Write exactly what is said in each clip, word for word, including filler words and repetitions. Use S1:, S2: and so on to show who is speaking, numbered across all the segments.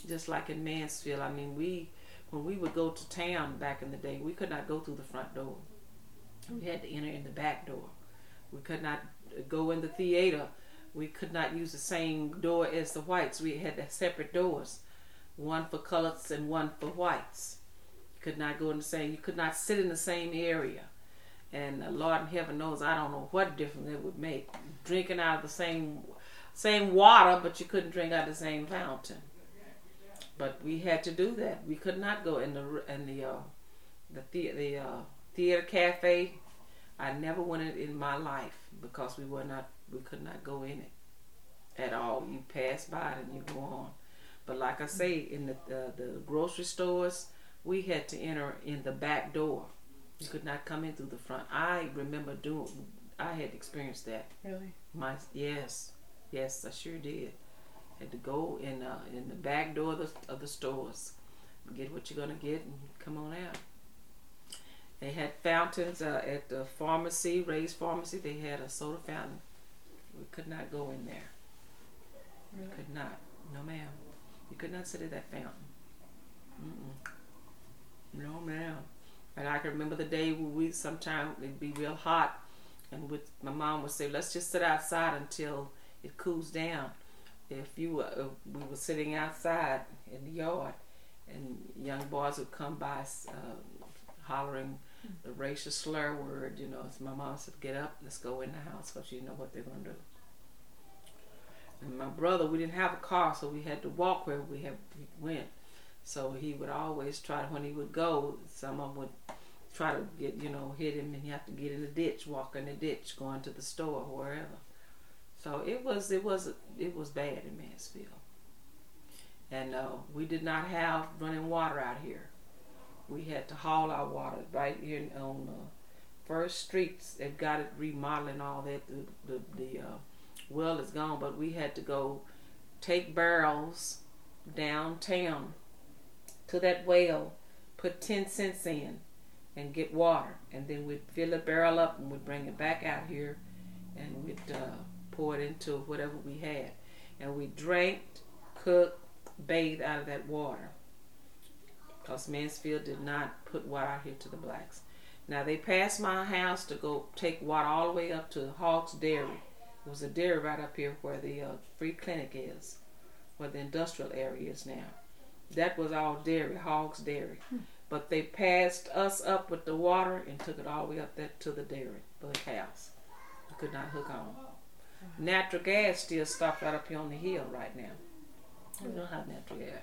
S1: just like in Mansfield. I mean, we when we would go to town back in the day, we could not go through the front door. We had to enter in the back door. We could not go in the theater. We could not use the same door as the whites. We had separate doors, one for colors and one for whites. You could not go in the same. You could not sit in the same area. And uh, Lord in heaven knows, I don't know what difference it would make. Drinking out of the same same water, but you couldn't drink out of the same fountain. But we had to do that. We could not go in the in the uh, the the, the uh, theater cafe. I never went in, in my life because we were not. We could not go in it at all. You pass by it and you go on. But like I say, in the uh, the grocery stores, we had to enter in the back door. You could not come in through the front. I remember doing. I had experienced that.
S2: Really?
S1: My yes, yes, I sure did. Had to go in uh, in the back door of the, of the stores, get what you're gonna get, and come on out. They had fountains uh, at the pharmacy, Ray's Pharmacy. They had a soda fountain. We could not go in there.
S2: Really?
S1: We could not. No, ma'am. You could not sit at that fountain. Mm-mm. No, ma'am. And I can remember the day when we sometimes it'd be real hot, and with my mom would say, "Let's just sit outside until it cools down." If you were, uh, we were sitting outside in the yard, and young boys would come by, uh, hollering the racial slur word. You know, so my mom said, "Get up, let's go in the house," because you know what they're gonna do. And my brother, we didn't have a car, so we had to walk where we had we went. So he would always try to, when he would go, someone would try to get, you know, hit him, and he have to get in the ditch, walk in the ditch, going to the store, wherever. So it was, it was, it was bad in Mansfield. And uh, we did not have running water out here. We had to haul our water right here on uh, First Streets. They've got it remodeling and all that. The, the, the uh, well is gone, but we had to go take barrels downtown to that well, put ten cents in, and get water. And then we'd fill the barrel up and we'd bring it back out here, and we'd uh, pour it into whatever we had. And we drank, cooked, bathed out of that water. Because Mansfield did not put water out here to the blacks. Now they passed my house to go take water all the way up to Hawks Dairy. There was a dairy right up here where the uh, free clinic is, where the industrial area is now. That was all dairy, Hawks Dairy. Hmm. But they passed us up with the water and took it all the way up there to the dairy, for the cows. We could not hook on. Natural gas still stopped right up here on the hill right now. We don't have natural gas.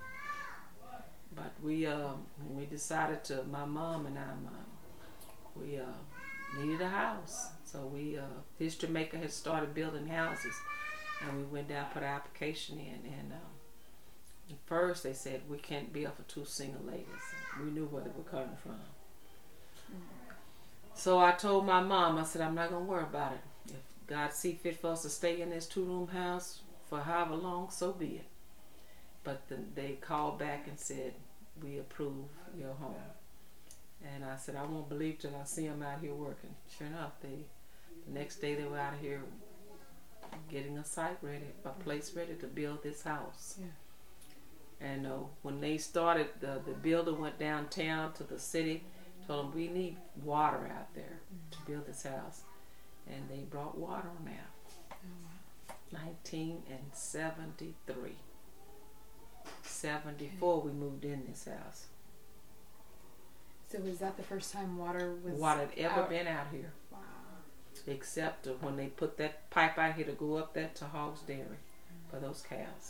S1: But we uh, we decided to, my mom and I, my, we uh, needed a house. So we, uh, History Maker had started building houses. And we went down, put our application in. And um, at first they said, we can't be up for two single ladies. We knew where they were coming from. Mm-hmm. So I told my mom, I said, I'm not going to worry about it. If God see fit for us to stay in this two-room house for however long, so be it. But then they called back and said, we approve your home. And I said, I won't believe till I see them out here working. Sure enough, they, the next day they were out here getting a site ready, a place ready to build this house. Yeah. And uh, when they started, the, the builder went downtown to the city, told them we need water out there mm-hmm. to build this house. And they brought water on out. Oh, wow. nineteen seventy-three. seventy-four we moved in this house.
S2: So was that the first time water was
S1: water had ever
S2: out?
S1: been out here?
S2: Wow.
S1: Except when they put that pipe out here to go up there to Hog's Dairy mm-hmm. for those cows.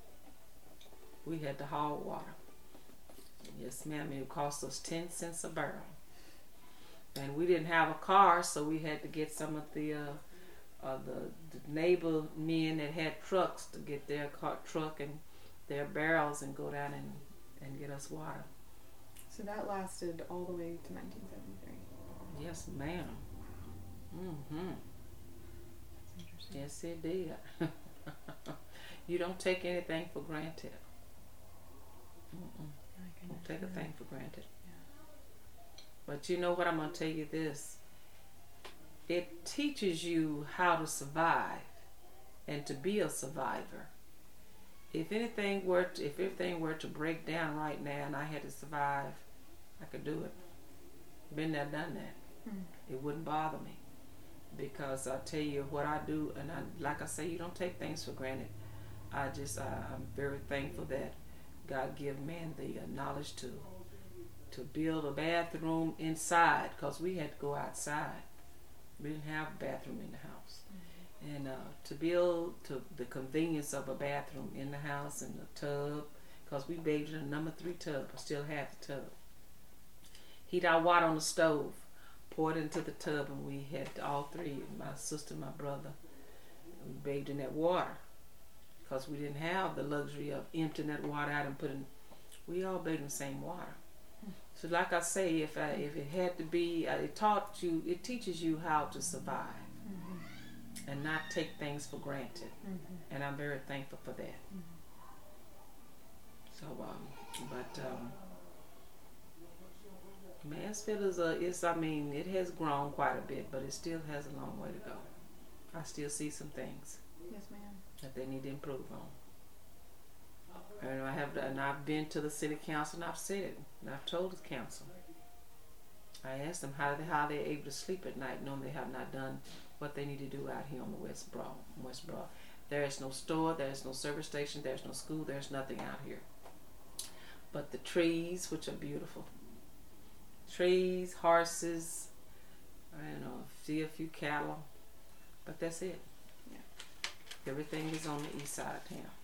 S1: We had to haul water. Yes, ma'am. It cost us ten cents a barrel. And we didn't have a car, so we had to get some of the uh, uh, the, the neighbor men that had trucks to get their car, truck and their barrels and go down and, and get us water.
S2: So that lasted all the way to nineteen seventy-three.
S1: Yes, ma'am. Mm-hmm.
S2: That's interesting.
S1: Yes, it did. You don't take anything for granted. Mm-mm. Don't take a thing for granted. Yeah. But you know what? I'm going to tell you this. It teaches you how to survive and to be a survivor. if anything were to, if everything were to break down right now and I had to survive, I could do it. Been there, done that. Mm. It wouldn't bother me, because I tell you what I do, and I, like I say, you don't take things for granted. I just, I, I'm very thankful that God give man the uh, knowledge to to build a bathroom inside, because we had to go outside. We didn't have a bathroom in the house. Mm-hmm. And uh, to build to the convenience of a bathroom in the house and a tub, because we bathed in a number three tub. I still have the tub. Heat our water on the stove, pour it into the tub, and we had all three, my sister, my brother, we bathed in that water, because we didn't have the luxury of emptying that water out and putting, we all bathed in the same water. So like I say, if I, if it had to be, uh, it taught you, it teaches you how to survive, mm-hmm. and not take things for granted. Mm-hmm. And I'm very thankful for that. Mm-hmm. So, um, but um, Mansfield is a, is, I mean, it has grown quite a bit, but it still has a long way to go. I still see some things.
S2: Yes, ma'am.
S1: That they need to improve on. And I have, and I've been to the city council, and I've said it, and I've told the council. I asked them how they how they're able to sleep at night, knowing they have not done what they need to do out here on the West Broad. West Broad. There is no store, there is no service station, there is no school, there is nothing out here. But the trees, which are beautiful, trees, horses, I don't know, see a few cattle, but that's it. Yeah. Everything is on the east side of town.